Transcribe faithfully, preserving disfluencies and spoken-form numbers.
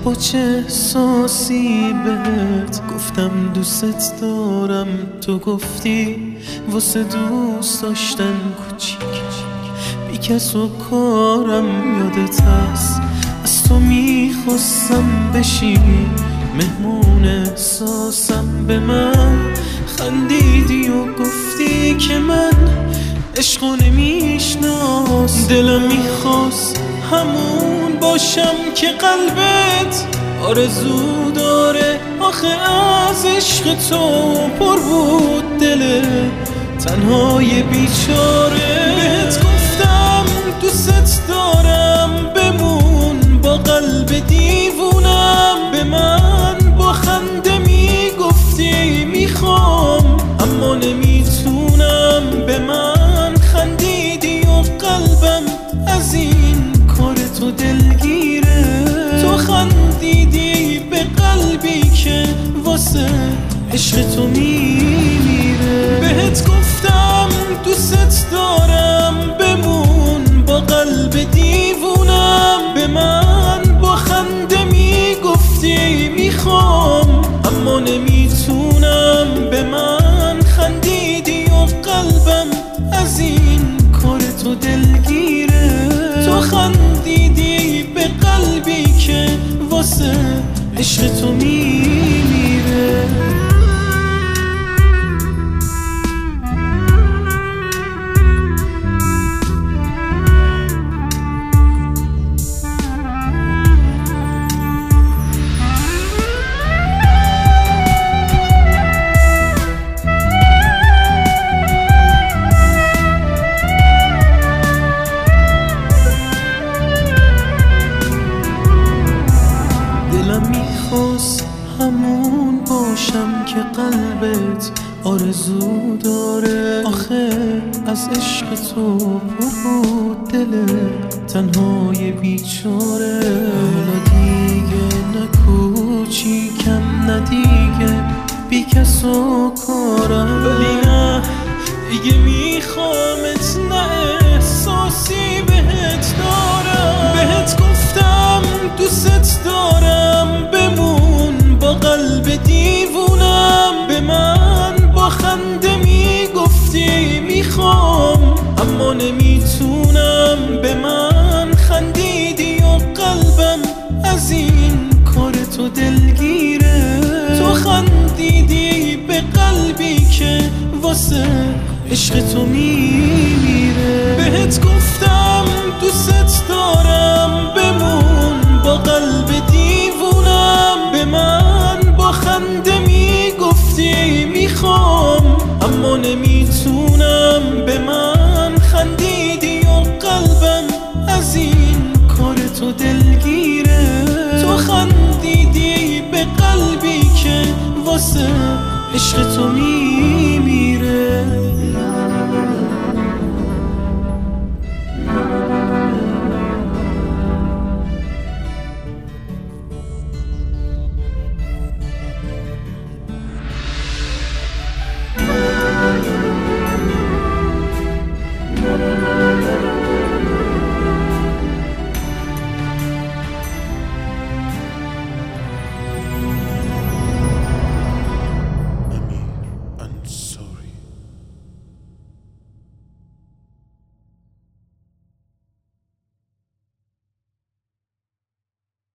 با چه احساسی بهت گفتم دوست دارم، تو گفتی واسه دوست داشتن کوچیک بی کس و کارم. یادت هست از تو میخواستم بشی مهمون احساسم، به من خندیدی و گفتی که من عشقو نمیشناس. دلم میخواست همون باشم که قلبت آرزو داره، آخه از عشق تو پر بود دل تنهای بیچاره. بهت گفتم دوست دارم، بمون با قلب دیوونم. به من با خنده میگفتی میخوام اما نمیتونم، به من خندیدی و قلبم از این کار تو دلگیره. تو خندیدی به قلبی که واسه عشق تو میمیره. بهت گفتم دوست دارم، بمون با قلب دیوونم. به من با خنده میگفتی میخوام اما نمیتونم، به من خندیدی و قلبم از این کار تو دلگیره. تو خندیدی به قلبی که واسه عشق تو میمیره. میخواست همون باشم که قلبت آرزو داره، آخه از عشق تو پر بود دل تنهای بیچاره. حالا دیگه نه کوچیکم نه دیگه بی کس و کارم، ولی نه دیگه میخوامت، نه احساسی بهت دارم. بهت گفتم دوست دارم، بمون با قلب دیوونم. به من با خنده میگفتی میخوام اما نمیتونم، به من خندیدی و قلبم از این کار تو دلگیره. تو خندیدی به قلبی که واسه عشق تو میمیره. بهت گفتم دوست دارم، بمون با قلب دیوونم. به من با خنده میگفتی میخوام اما نمیتونم، به من خندیدی و قلبم از این کار تو دلگیره. تو خندیدی به قلبی که واسه عشق تو میمیره.